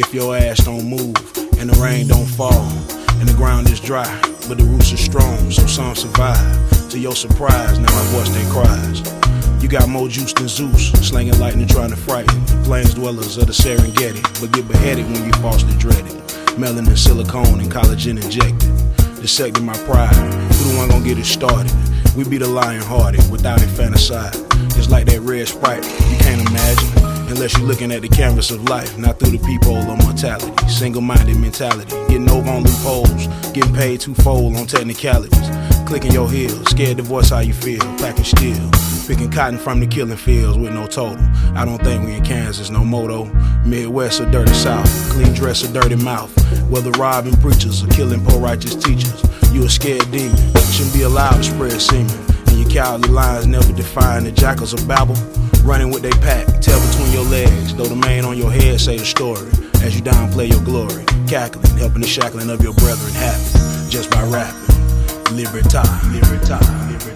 If your ass don't move and the rain don't fall and the ground is dry, but the roots are strong, so some survive. To your surprise, now my voice they cries. You got more juice than Zeus, slinging lightning trying to frighten the plains dwellers of the Serengeti, but get beheaded when you falsely dreaded. Melanin, silicone, and collagen injected. Dissecting my pride, who the one gonna get it started? We be the lion-hearted, without infanticide. It's like that red Sprite, you can't imagine. Unless you're looking at the canvas of life, not through the peephole of mortality. Single-minded mentality, getting over on loopholes, getting paid twofold on technicalities. Clicking your heels, scared to voice how you feel, packing steel. Picking cotton from the killing fields with no total. I don't think we in Kansas, no moto. Midwest or dirty South, clean dress or dirty mouth. Whether robbing preachers or killing poor righteous teachers, you a scared demon, shouldn't be allowed to spread semen. And your cowardly lines never define the jackals of Babel. Running with they pack, tail between your legs, though the mane on your head say the story. As you downplay your glory, cackling, helping the shackling of your brethren happen, just by rapping. Libertad, libertad, libertad.